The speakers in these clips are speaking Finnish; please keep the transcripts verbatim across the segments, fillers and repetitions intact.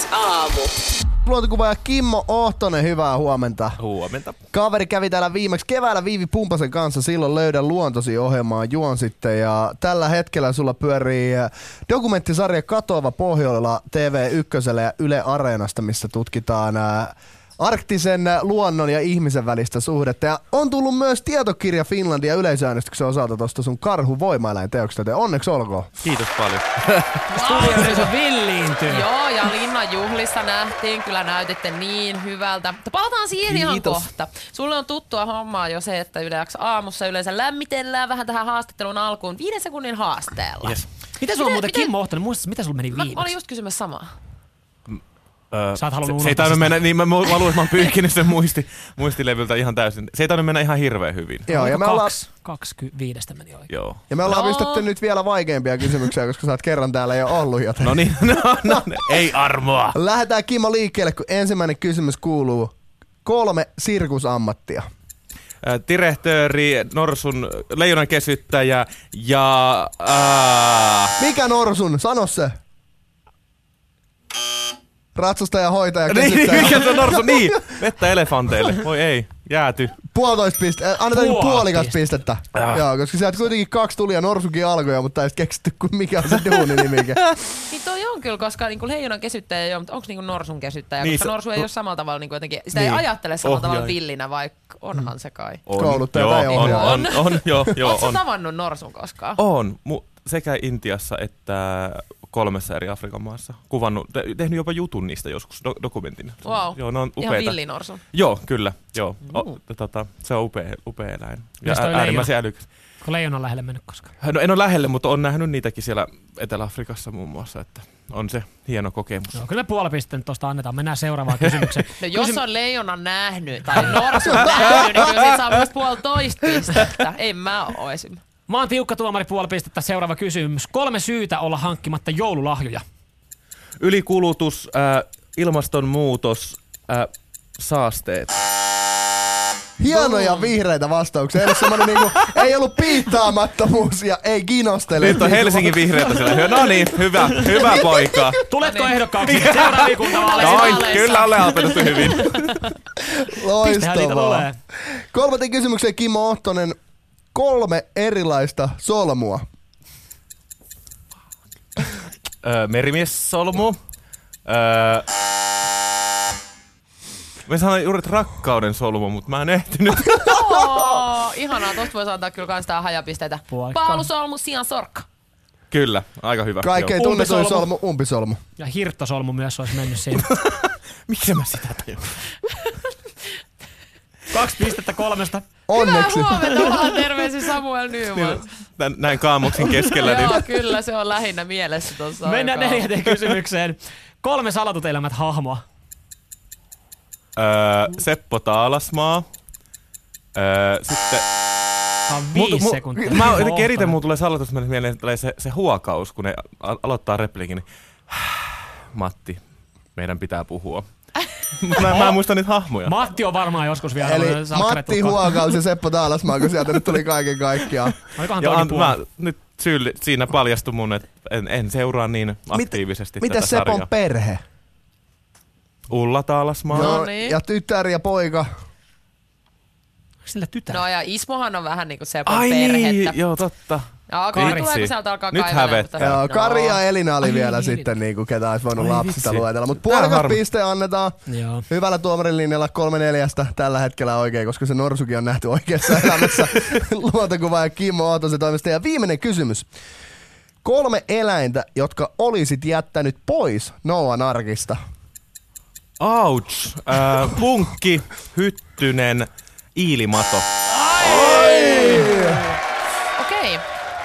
aamu. Luontokuvaaja Kimmo Ohtonen, hyvää huomenta. Huomenta. Kaveri kävi täällä viimeksi keväällä Viivi Pumpasen kanssa, silloin Löydä luontosi -ohjelmaa juon sitten. Ja tällä hetkellä sulla pyörii dokumenttisarja Katoava Pohjola T V ykkösellä ja Yle Areenasta, missä tutkitaan arktisen luonnon ja ihmisen välistä suhdetta. Ja on tullut myös tietokirja Finlandia yleisöäänestyksen osalta tuosta sun Karhu voimaeläinteoksesta. Onneksi olkoon. Kiitos paljon. Studioyleisö villiintyy. Joo, ja Linnan juhlissa nähtiin, kyllä näytitte niin hyvältä. Mutta palataan siihen ihan Kiitos. kohta. Sulle on tuttua hommaa jo se, että Yle X aamussa yleensä lämmitellään vähän tähän haastattelun alkuun viiden sekunnin haasteella. Yes. Miten sulla on muuten miten- Kimmo Ohtonen? Muistat, mitä sulla meni Mä, mä viimeksi? olin just kysymässä samaa. Öö, Sä oot halunnut se, se ei unohtaa tainnut sitä. mennä, niin mä, mä luulen, että mä oon pyyhkinyt sen muisti, muistilevyltä ihan täysin. Se ei tainnut mennä ihan hirveän hyvin. Joo, ja me, Oliko ollaan, kaksi, kaksi ky- viidestä meni oikein. Joo. ja me ollaan No. pistetty nyt vielä vaikeampia kysymyksiä, koska sä oot kerran täällä jo ollut. Joten No niin, no, no, ei armoa. lähdetään Kimmo liikkeelle, kun ensimmäinen kysymys kuuluu. Kolme sirkusammattia. Ää, Direhtööri, norsun, leijonan kesyttäjä ja... Ää, Mikä norsun? Sano se. Ratsastaja, hoitaja, niin, kesyttäjä. mikä se on norsu? Niin, vettä elefanteille. Voi ei, jääty. Puolitoista pistettä. Annetaan niinku Puoli puolikas pistettä. pistettä. Ah. Joo, koska sieltä kuitenkin kaksi tuli ja norsukin alkoi, mutta ei edes keksitty, kuin mikä on se duuninimike. Niin toi on kyllä, koska niinku leijonan kesyttäjä ei ole, mutta onko niinku norsun kesyttäjä? Niin, Koska se- norsu ei ole samalla tavalla niinku jotenkin, sitä Niin. ei ajattele samalla tavalla Ohjaaja. villinä, vaikka onhan se kai. On, Kouluttaja joo, tai on, ohjaaja. on, on, joo, joo, Oletko on. tavannut norsun koskaan? On, mu- sekä Intiassa että kolmessa eri Afrikan maassa. Kuvannut, te- tehnyt jopa jutun niistä joskus, do- dokumentin. Wow. Joo, ne on Ihan upeita. villinorsun. Joo, kyllä. Joo. O, tota, se on upea, upea eläin. Ja Mites toi ä- äärimmäisen älykäs. Onko leijonan lähelle mennyt koskaan? No en ole lähelle, mutta on nähnyt niitäkin siellä Etelä-Afrikassa muun muassa, että on se hieno kokemus. Joo, kyllä me puoli pistettä nyt tosta annetaan. Mennään seuraavaan kysymykseen. No jos on leijonan nähnyt tai norsun nähnyt, niin kyllä siitä saa myös puolitoista pistettä. En mä oisin. Mä oon tiukka tuomari, puoli pistettä. Seuraava kysymys. Kolme syytä olla hankkimatta joululahjoja. Ylikulutus, äh, ilmastonmuutos, äh, saasteet. Hienoja vihreitä vastauksia. Ei ollut, semmonen niinku, ei ollut piittaamattomuus ja ei kinostele. Nyt on Helsingin vihreätä siellä. No niin, hyvä, hyvä poika. Tuletko ehdokkaaksi seuraavia kuntavaaleja? Noin, vaaleissa. kyllä olen opetettu hyvin. Pistehän niitä Loistavaa. tulee. Kolmanteen kysymykseen Kimmo Ohtonen. Kolme erilaista solmua. Öö, merimiessolmu. Öö, mä sanoin juuri, että rakkauden solmu, mutta mä en ehtinyt. Oo, ihanaa, tosta voisi antaa kyllä kans tää hajapisteitä. Puolikkaan. Paalusolmu, sian sorkka. Kyllä, aika hyvä. Kaikkein Joo. tunnetuin Umpisolmu. solmu, umpisolmu. Ja hirttosolmu myös olisi mennyt siinä. Miksi mä sitä tajun? Kaksi pistettä kolmesta. Onneksi. Hyvää huomenta, vaan terveisin Samuel Nyman. Tän, näin kaamuksen keskellä. Niin. Joo, kyllä se on lähinnä mielessä tuossa. Mennään neljänteen kysymykseen. Kolme salatut elämät hahmoa. Öö, Seppo Taalasmaa. Öö, sitten... Tämä on viisi sekuntia. Mä Kimmo jotenkin eniten Ohtonen. mulla tulee salatus mieleen tulee se, se huokaus, kun ne a- aloittaa repliikin. Niin, Matti, meidän pitää puhua. Mut mä, mä en muista niitä hahmoja. Matti on varmaan joskus vielä. Eli ollut salkkaret Matti tukkoon. Huokaus ja Seppo Taalasmaa, kun sieltä nyt tuli kaiken kaikkiaan. Olikohan Ja toinen an, puoli? mä, nyt syyli, siinä paljastui mun, että en, en seuraa niin aktiivisesti Miten tätä Sepon sarjaa. perhe? Ulla Taalasmaa. No No, niin. ja tytär ja poika. Sillä tytär. No ja Ismohan on vähän niinku Sepon Ai perhettä. niin, joo totta. Joo, kyllä Vitsi. tulee, kun sieltä alkaa Nyt kaivelemaan. hävettää. mutta- Joo, Kari ja Elina oli Ai vielä niin, sitten, niinku, ketä olisi voinut Ai lapsista vitsi. luetella. Mutta Tää on puolikas harmi. piste annetaan Joo. hyvällä tuomarin linjalla kolme neljästä tällä hetkellä oikein, koska se norsukin on nähty oikeassa elämässä luontokuvaaja Kimmo Ohtosen toimesta. Ja viimeinen kysymys. Kolme eläintä, jotka olisit jättänyt pois Noan arkista. Ouch. Äh, punkki, hyttynen, iilimato. Okei.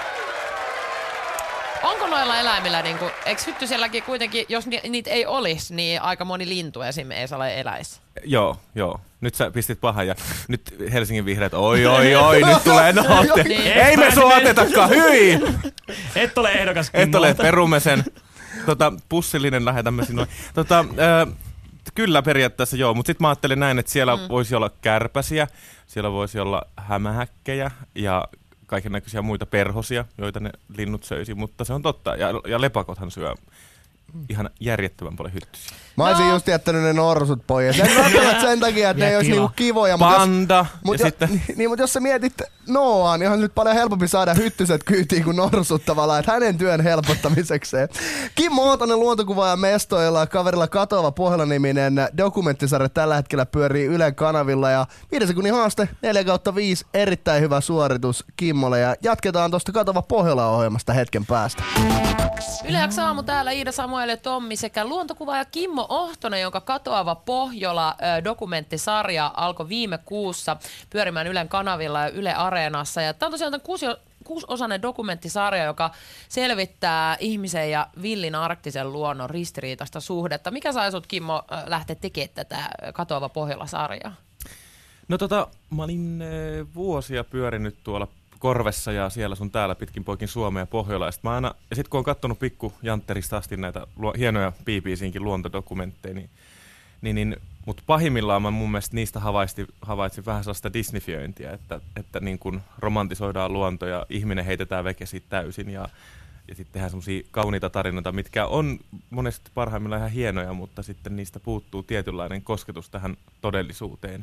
Onko noilla eläimillä, niinku, eikö hyttyselläkin kuitenkin, jos ni, niitä ei olisi, niin aika moni lintu esimerkiksi ei saa eläisi? Joo, joo. Nyt sä pistit pahan ja nyt Helsingin vihreät, oi oi oi, nyt tulee nootte. Niin. Ei me sua otetakaan, hyi! Et ole ehdokas. Et Kimmo. ole, perumme sen. Tota, pussillinen lähetämme sinua. Tota, äh, kyllä periaatteessa joo, mutta sitten mä ajattelin näin, että siellä mm. voisi olla kärpäsiä, siellä voisi olla hämähäkkejä ja kaikennäköisiä muita perhosia, joita ne linnut söisi, mutta se on totta. Ja, ja lepakothan syö ihan järjettömän paljon hyttysiä. Mä olisin No. just jättänyt ne norsut pois. En välttämättä sen takia, että ne ei olisi Kiva. niinku kivoja. Mut Panda! jos, mut ja jo, sitten... niin, mutta jos sä mietit Noaan, niin on nyt paljon helpompi saada hyttyset kyytiin kuin norsut tavallaan, että hänen työn helpottamisekseen. Kimmo Ootonen, luontokuvaaja mestoilla, kaverilla Katoava Pohjola-niminen dokumenttisarja tällä hetkellä pyörii Ylen kanavilla ja viiden sekunnin haaste, neljä kautta viisi, erittäin hyvä suoritus Kimmolle ja jatketaan tuosta Katoava Pohjola-ohjelmasta hetken päästä. Yle X aamu täällä Iida Samuel ja Tommi sekä luontokuvaaja Kimmo Ohtonen, jonka Katoava Pohjola ö, dokumenttisarja alkoi viime kuussa pyörimään Ylen kanavilla ja Yle Areenassa. Ja tämä on tosiaan kuusi, kuusiosainen dokumenttisarja, joka selvittää ihmisen ja villin arktisen luonnon ristiriitaista suhdetta. Mikä sai sut, Kimmo, ö, lähteä tekemään tätä Katoava Pohjola-sarjaa? No tota, mä olin äh, vuosia pyörinyt tuolla Korvessa ja siellä sun täällä pitkin poikin Suomea ja Pohjola. Ja sit, mä aina, ja sit kun on kattonut pikku Jantterista asti näitä luo, hienoja B B C:nkin luontodokumentteja, niin, niin, niin mutta pahimmillaan mä mun mielestä niistä havaitsin, havaitsin vähän sellaista disneyfiointia, että, että niin kun romantisoidaan luonto ja ihminen heitetään veke siitä täysin ja, ja sitten tehdään semmosia kauniita tarinoita, mitkä on monesti parhaimmillaan ihan hienoja, mutta sitten niistä puuttuu tietynlainen kosketus tähän todellisuuteen.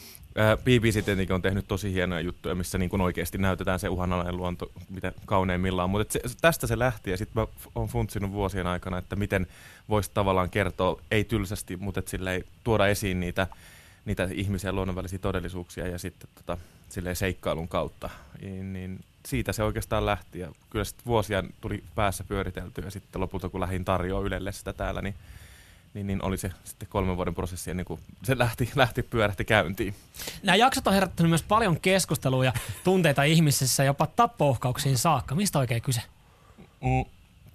B B C tietenkin on tehnyt tosi hienoja juttuja, missä niin kuin oikeasti näytetään se uhanalainen luonto, mitä kauneimmillaan. Mutta se, tästä se lähti ja sitten mä oon funtsinut vuosien aikana, että miten voisi tavallaan kertoa, ei tylsästi, mutta et silleen tuoda esiin niitä, niitä ihmisiä ja luonnon välisiä todellisuuksia ja sitten tota, silleen seikkailun kautta. Niin, niin siitä se oikeastaan lähti ja kyllä sitten vuosia tuli päässä pyöriteltyä ja sitten lopulta kun lähdin tarjoamaan Ylelle sitä täällä, niin Niin, niin oli se sitten kolmen vuoden prosessi ennen kuin se lähti, lähti pyörähti käyntiin. Nämä jaksot on herättänyt myös paljon keskustelua ja tunteita ihmisissä, jopa tappouhkauksiin saakka. Mistä oikein kyse? Mm.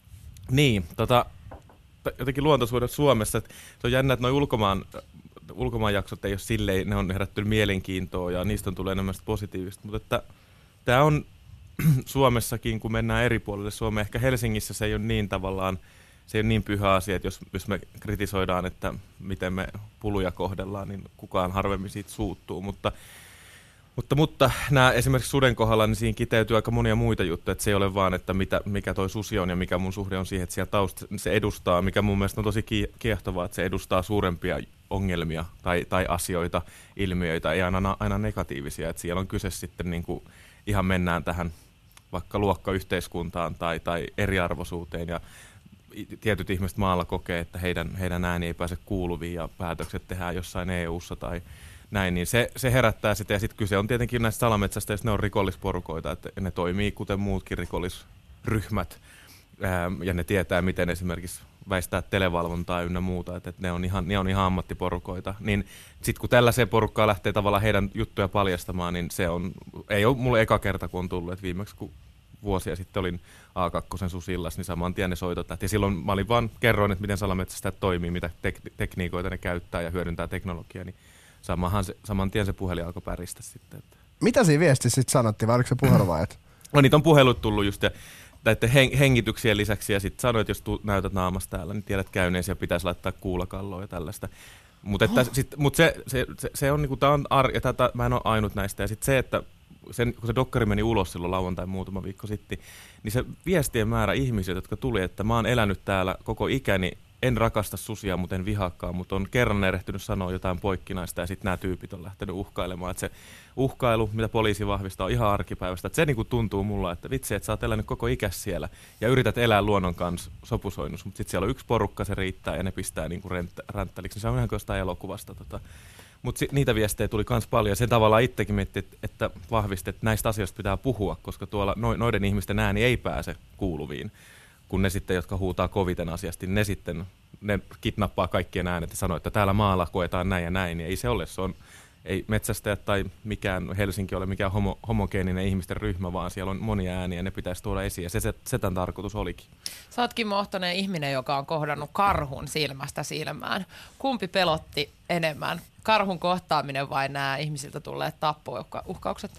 Niin, tota, jotenkin luontosuudet Suomessa. Että se on jännä, että nuo ulkomaan, ulkomaan jaksot ei ole silleen, ne on herättänyt mielenkiintoa ja niistä on tullut enemmän positiivista. Mutta että tämä on Suomessakin, kun mennään eri puolille Suomea, ehkä Helsingissä se ei ole niin tavallaan, se ei ole niin pyhä asia, että jos, jos me kritisoidaan, että miten me puluja kohdellaan, niin kukaan harvemmin siitä suuttuu. Mutta, mutta, mutta nämä esimerkiksi suden kohdalla, niin siinä kiteytyy aika monia muita juttuja, että se ei ole vaan, että mitä, mikä toi susi on ja mikä mun suhde on siihen, että siellä taustassa se edustaa, mikä mun mielestä on tosi kiehtovaa, että se edustaa suurempia ongelmia tai, tai asioita, ilmiöitä, ei aina, aina negatiivisia. Että siellä on kyse sitten niin kuin ihan mennään tähän vaikka luokkayhteiskuntaan tai, tai eriarvoisuuteen ja tietyt ihmiset maalla kokee, että heidän, heidän ääni ei pääse kuuluviin ja päätökset tehdään jossain E U:ssa tai näin, niin se, se herättää sitä. Ja sitten kyse on tietenkin näistä salametsästä, jos ne on rikollisporukoita, että ne toimii kuten muutkin rikollisryhmät ää, ja ne tietää, miten esimerkiksi väistää televalvontaa ynnä muuta, että ne on ihan, ne on ihan ammattiporukoita. Niin sitten kun tällaiseen porukkaan lähtee tavallaan heidän juttuja paljastamaan, niin se on, ei ole mulle eka kerta, kun on tullut, että viimeksi kun vuosia sitten olin A kaksi Susillas, niin saman tien ne soitot lähti. Ja silloin mä olin vaan kerroin, että miten salametsästäjät toimii, mitä tek- tekniikoita ne käyttää ja hyödyntää teknologiaa, niin samahan se, saman tien se puhelin alkoi päristä sitten. Että. Mitä siinä viestissä sitten sanottiin, vai oliko se puhelu vai et? No niitä on puhelut tullut just ja näiden heng- hengityksien lisäksi ja sitten sanoit, että jos tu- näytät naamasta täällä, niin tiedät käyneesi ja pitäisi laittaa kuulakalloa ja tällaista. Mutta oh. mut se, se, se, se on niinku, tää on ar- ja tätä, mä en ole ainut näistä ja sitten se, että sen, kun se dokkari meni ulos silloin lauantai muutama viikko sitten, niin se viestien määrä ihmisiä, jotka tuli, että mä oon elänyt täällä koko ikäni, en rakasta susia, mutta en vihaakaan, mutta on kerran erehtynyt sanoa jotain poikkinaista ja sitten nämä tyypit on lähtenyt uhkailemaan. Että se uhkailu, mitä poliisi vahvistaa, on ihan arkipäivästä. Että se niinku tuntuu mulla, että vitsi, että sä oot elänyt koko ikäs siellä ja yrität elää luonnon kanssa sopusoinnus, mutta sitten siellä on yksi porukka, se riittää ja ne pistää niinku ränttäliksi. Se on ihan kuin jostain elokuvasta. Tota. Mutta niitä viestejä tuli myös paljon ja sen tavallaan itsekin miettii, että, että vahvisti, että näistä asioista pitää puhua, koska tuolla noiden ihmisten ääni ei pääse kuuluviin. Kun ne sitten, jotka huutaa koviten asiasti, ne sitten ne kidnappaa kaikkien äänet ja sanoo, että täällä maalla koetaan näin ja näin. Niin ei se ole. Se on, ei metsästäjät tai mikään Helsinki ole mikään homo, homogeeninen ihmisten ryhmä, vaan siellä on monia ääniä ja ne pitäisi tuoda esiin. Ja se, se, se tämän tarkoitus olikin. Sä oot Kimmo Ohtonen ihminen, joka on kohdannut karhun silmästä silmään. Kumpi pelotti enemmän? Karhun kohtaaminen vai nämä ihmisiltä tulleet tappouhkaukset?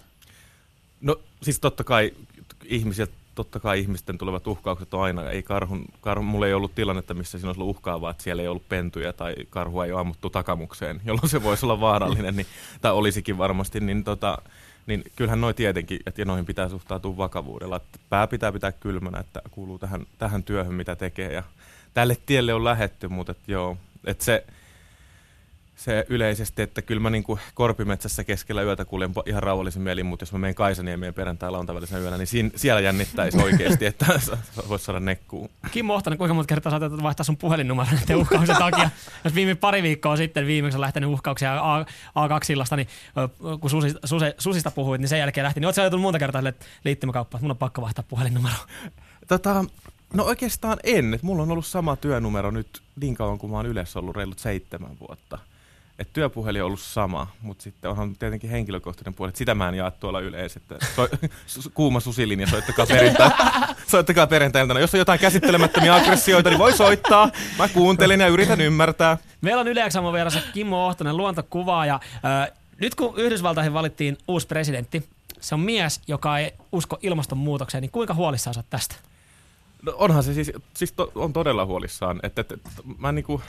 No siis totta kai ihmisiltä. Totta kai ihmisten tulevat uhkaukset on aina, ei karhun, karhun, mulla ei ollut tilannetta, missä siinä olisi ollut uhkaavaa, että siellä ei ollut pentuja tai karhua ei ole ammuttu takamukseen, jolloin se voisi olla vaarallinen, niin, tai olisikin varmasti, niin, tota, niin kyllähän noi tietenkin, että noihin pitää suhtautua vakavuudella. Että pää pitää pitää kylmänä, että kuuluu tähän, tähän työhön, mitä tekee, ja tälle tielle on lähetty, mutta et joo, että se, se yleisesti, että kyllä mä niinku Korpimetsässä keskellä yötä kuljen ihan rauhallisin mielin, mutta jos mä menen Kaisaniemeen perjantai lauantai-välisenä yönä, niin siinä, siellä jännittäisi oikeasti, että voisi saada nekkuun. Kimmo Ohtonen, kuinka monta kertaa sä oot vaihtaa sun puhelinnumero näiden uhkauksen takia? Jos viime pari viikkoa sitten viimeksi on lähtenyt uhkauksia A, A kaksi-illasta, niin kun susista, suse, susista puhuit, niin sen jälkeen lähti. Niin oot sä joutunut monta kertaa liittymäkauppaan, että mun on pakko vaihtaa puhelinnumero? Tota, no oikeastaan en. Et mulla on ollut sama työnumero nyt niin kauan, kun mä oon Ylessä ollut reilut seitsemän vuotta. Et työpuhelin on ollut sama, mutta sitten onhan tietenkin henkilökohtainen puoli. Sitä mä en jaa tuolla yleensä. So, kuuma susilinja, soittakaa perjantai, soittakaa perjantailtana. Jos on jotain käsittelemättömiä aggressioita, niin voi soittaa. Mä kuuntelen ja yritän ymmärtää. Meillä on Yle X-aamun vieressä Kimmo Ohtonen, luontokuvaaja. Äh, nyt kun Yhdysvaltaihin valittiin uusi presidentti, se on mies, joka ei usko ilmastonmuutokseen, niin kuinka huolissaan sä oot tästä? No onhan se siis, siis to, on todella huolissaan. Et, et, et, mä niinku...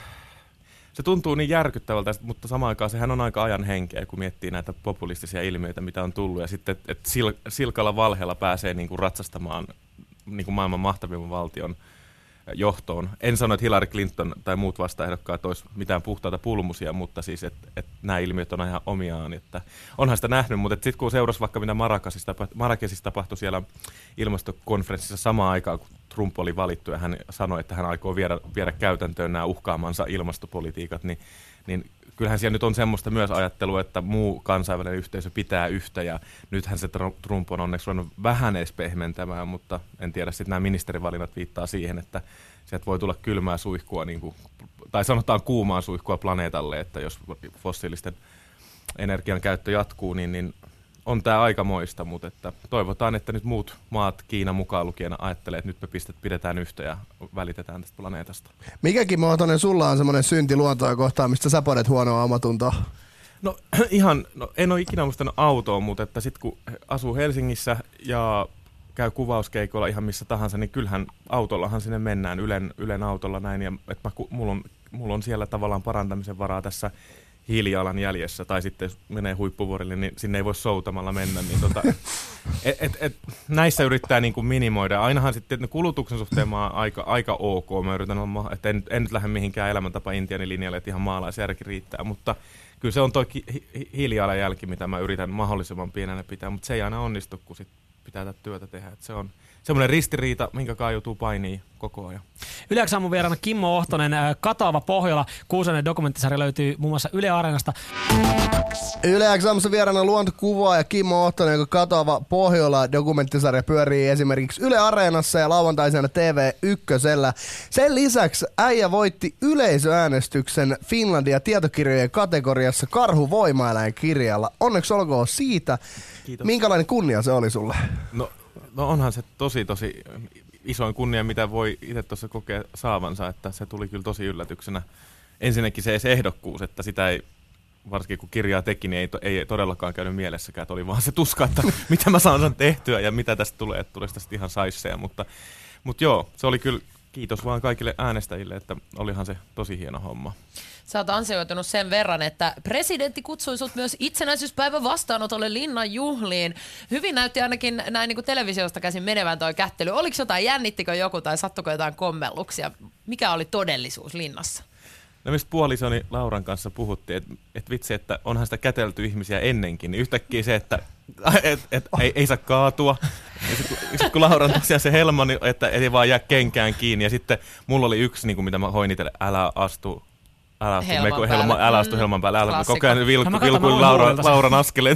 Se tuntuu niin järkyttävältä, mutta samaan aikaan sehän on aika ajan henkeä, kun miettii näitä populistisia ilmiöitä, mitä on tullut. Ja sitten, että et sil, silkalla valheella pääsee niinku ratsastamaan niinku maailman mahtavimman valtion johtoon. En sano, että Hillary Clinton tai muut vastaehdokkaat olisi mitään puhtaita pulmusia, mutta siis, että et nämä ilmiöt on ihan omiaan. Että onhan sitä nähnyt, mutta sitten kun seurasi vaikka mitä Marrakesissa tapahtui siellä ilmastokonferenssissa samaan aikaan, kun Trump oli valittu ja hän sanoi, että hän aikoo viedä, viedä käytäntöön nämä uhkaamansa ilmastopolitiikat, niin, niin kyllähän siellä nyt on semmoista myös ajattelua, että muu kansainvälinen yhteisö pitää yhtä, ja nythän se Trump on onneksi ruvennut vähän edes pehmentämään, mutta en tiedä, sitten nämä ministerivalinnat viittaa siihen, että sieltä voi tulla kylmää suihkua, niin kuin, tai sanotaan kuumaa suihkua planeetalle, että jos fossiilisten energian käyttö jatkuu, niin, niin on tämä aikamoista, mutta että toivotaan, että nyt muut maat, Kiina mukaan lukien, ajattelee, että nyt me pistet, pidetään yhtä ja välitetään tästä planeetasta. Mikäkin muotoinen sulla on semmoinen synti luontoa kohtaan, mistä sä podet huonoa omatuntoa? No ihan, no, en ole ikinä omistanut autoa, mutta että sit kun asuu Helsingissä ja käy kuvauskeikoilla ihan missä tahansa, niin kyllähän autollahan sinne mennään, Ylen, Ylen autolla näin, ja että mä, mulla, on, mulla on siellä tavallaan parantamisen varaa tässä hiilijalanjäljessä, tai sitten jos menee huippuvuorille, niin sinne ei voi soutamalla mennä. Niin tota, et, et, et, näissä yrittää niin kuin minimoida. Ainahan sitten kulutuksen suhteen mä oon aika, aika ok. Mä yritän, että en, en nyt lähde mihinkään elämäntapa Intianin linjalle, että ihan maalaisjärki riittää. Mutta kyllä se on tuo hi- hi- hiilijalanjälki, mitä mä yritän mahdollisimman pienenä pitää, mutta se ei aina onnistu, kun sit pitää tätä työtä tehdä. Et se on semmoinen ristiriita, minkä kai joutuu painiin koko ajan. Yle X-aamun vieraana Kimmo Ohtonen, Katoava Pohjola. Kuusainen dokumenttisarja löytyy muun muassa Yle Areenasta. Yle X-aamussa vieraana luontokuvaaja Kimmo Ohtonen, joka Katoava Pohjola dokumenttisarja pyörii esimerkiksi Yle Areenassa ja lauantaisena T V ykkösellä. Sen lisäksi äijä voitti yleisöäänestyksen Finlandia tietokirjojen kategoriassa Karhu voimaeläinkirjalla. Onneksi olkoon siitä. Kiitos. Minkälainen kunnia se oli sulle? No, no onhan se tosi tosi isoin kunnia, mitä voi itse tuossa kokea saavansa, että se tuli kyllä tosi yllätyksenä. Ensinnäkin se, se ehdokkuus, että sitä ei, varsinkin kun kirjaa teki, niin ei, ei todellakaan käynyt mielessäkään, että oli vaan se tuska, että mitä mä saan tehtyä ja mitä tästä tulee, että tulisi tästä ihan saisseja, mutta, mutta joo, se oli kyllä, kiitos vaan kaikille äänestäjille, että olihan se tosi hieno homma. Sä oot ansioitunut sen verran, että presidentti kutsui sut myös itsenäisyyspäivän vastaanotolle Linnan juhliin. Hyvin näytti ainakin näin niin kuin televisiosta käsin menevän toi kättely. Oliko jotain, jännittikö joku tai sattuko jotain kommelluksia? Mikä oli todellisuus Linnassa? No mistä puolisoni Lauran kanssa puhuttiin, että et vitsi, että onhan sitä kätelty ihmisiä ennenkin, niin yhtäkkiä se, että et, et, ei, ei saa kaatua. Ja sitten sit, kun Lauran tosiaan se helma, niin, että ei vaan jää kenkään kiinni. Ja sitten mulla oli yksi, niin kuin mitä mä hoin itselle, älä astu. Älä astu, helman me, helma, älä astu helman päälle. Älä, koko ajan vilkku, vilkku Laura, Lauran askeleet.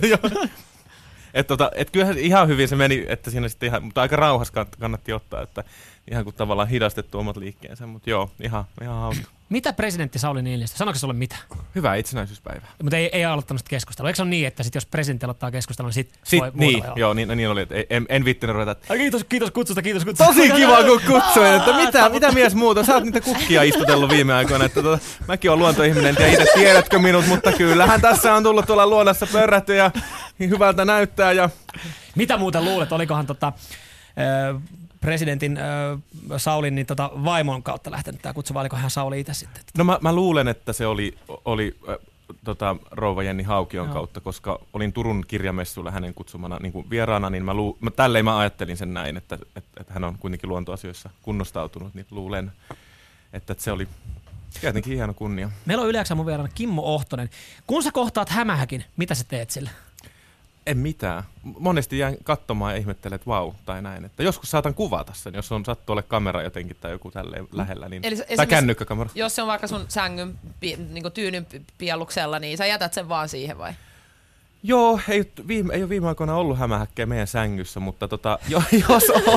Että tota, et kyllähän ihan hyvin se meni, että siinä sitten ihan, mutta aika rauhassa kannatti ottaa, että ihan kuin tavallaan hidastettu omat liikkeensä, mutta joo, ihan, ihan hauska. Mitä presidentti Sauli Niinistö, sanoiko se sulle mitä? Hyvää itsenäisyyspäivää. Mutta ei, ei aloittanut sitä keskustelua. Eikö se ole niin, että sit jos presidentti aloittaa keskustelua, niin sit, sit voi niin, muuta, joo, niin, niin oli, että en, en vittinyt ruveta. Että kiitos, kiitos kutsusta, kiitos kutsusta. Tosi kiva, kun kutsuin, että mitä, mitä mies muuta, sä oot niitä kukkia istutellut viime aikoina, että tota, mäkin oon luontoihminen, en tiedä itse tiedätkö minut, mutta kyllähän tässä on tullut tuolla luonnossa pörrätty ja hyvältä näyttää. Ja mitä muuten luulet, olikohan tota, äh, presidentin äh, Saulin niin tota, vaimon kautta lähtenyt tämä kutsu, vai oliko hän Sauli itse sitten? No mä, mä luulen, että se oli, oli äh, tota, rouva Jenni Haukion no. kautta, koska olin Turun kirjamessuilla hänen kutsumana niin kuin vieraana, niin mä luu, mä, tälleen mä ajattelin sen näin, että, että, että hän on kuitenkin luontoasioissa kunnostautunut, niin luulen, että, että se oli tietenkin hieno kunnia. Meillä on Yle X mun vieraana Kimmo Ohtonen. Kun sä kohtaat hämähäkin, mitä sä teet sillä? En mitään. Monesti jään katsomaan ja ihmettelen, että vau, tai näin. Että joskus saatan kuvata sen, jos on sattuu ole kamera jotenkin tai joku tälleen lähellä. Niin, tai kännykkäkamera. Jos se on vaikka sun sängyn niin tyynyn pielluksella, niin sä jätät sen vaan siihen vai? Joo, ei, viime, ei ole viime aikoina ollut hämähäkkejä meidän sängyssä, mutta tota, jo, jos on...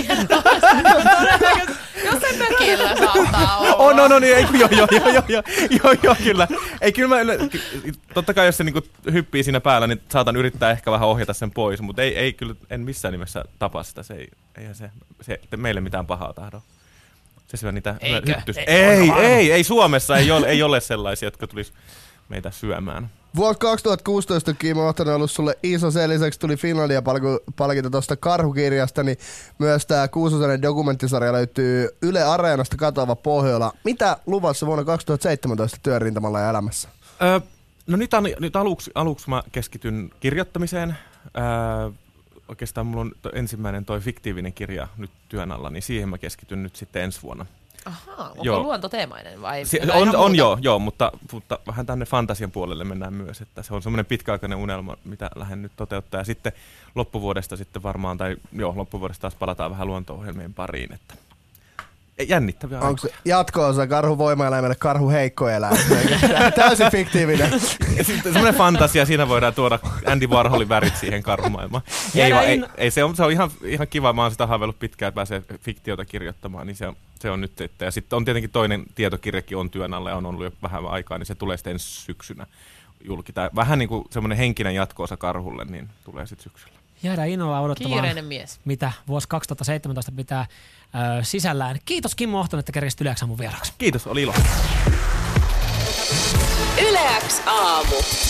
Jos se mökillä saattaa olla. Oh, no, no niin, ei, joo, joo, joo, joo, joo, joo, joo, kyllä. Ei, kyllä mä, totta kai jos se niinku hyppii siinä päällä, niin saatan yrittää ehkä vähän ohjata sen pois, mutta ei, ei kyllä, en missään nimessä tapa sitä. Se ei, eihän se, se meille mitään pahaa tahdo. Se syö niitä hyttys. Ei, ei, ei, ei, Suomessa ei ole, ei ole sellaisia, jotka tulisi meitä syömään. Vuosi kaksituhattakuusitoista Kimmo Ohtonen on ollut sulle iso. Sen lisäksi tuli Finlandia-palkinto tuosta Karhukirjasta, niin myös tämä Kuusosainen dokumenttisarja löytyy Yle Areenasta Katoava Pohjola. Mitä luvassa vuonna kaksituhattaseitsemäntoista työrintamalla ja elämässä? Öö, no nyt, an, nyt aluksi, aluksi mä keskityn kirjoittamiseen. Öö, oikeastaan mulla on to, ensimmäinen toi fiktiivinen kirja nyt työn alla, niin siihen mä keskityn nyt sitten ensi vuonna. Ahaa, onko joo. luontoteemainen vai? Si- on, on joo, joo, mutta, mutta vähän tänne fantasian puolelle mennään myös, että se on semmoinen pitkäaikainen unelma, mitä lähden nyt toteuttaa. Ja sitten loppuvuodesta sitten varmaan, tai joo, loppuvuodesta taas palataan vähän luonto-ohjelmien pariin, että jännittäviä aikoja. Onko se jatko-osa Karhu voimaeläimelle Karhu heikkoeläin? Täysin fiktiivinen. Semmoinen fantasia, siinä voidaan tuoda Andy Warholin värit siihen karhumaailmaan. Ei, ei, ei, ei, se on, se on ihan, ihan kiva, mä oon sitä haaveillut pitkään, että pääsee fiktiota kirjoittamaan, niin se on, se on nyt sitten. Ja sitten on tietenkin toinen tietokirjakin on työn alla ja on ollut jo vähän aikaa, niin se tulee sitten ensi syksynä julki. Tää vähän niin kuin semmoinen henkinen jatko-osa Karhulle, niin tulee sitten syksyllä. Jäädään innolla odottamaan, kiireinen mies. Mitä vuosi kaksituhattaseitsemäntoista pitää ö, sisällään. Kiitos Kimmo Ohtonen, että kerkesit Yle X mun vieraksi. Kiitos, oli ilo. Yle X aamu.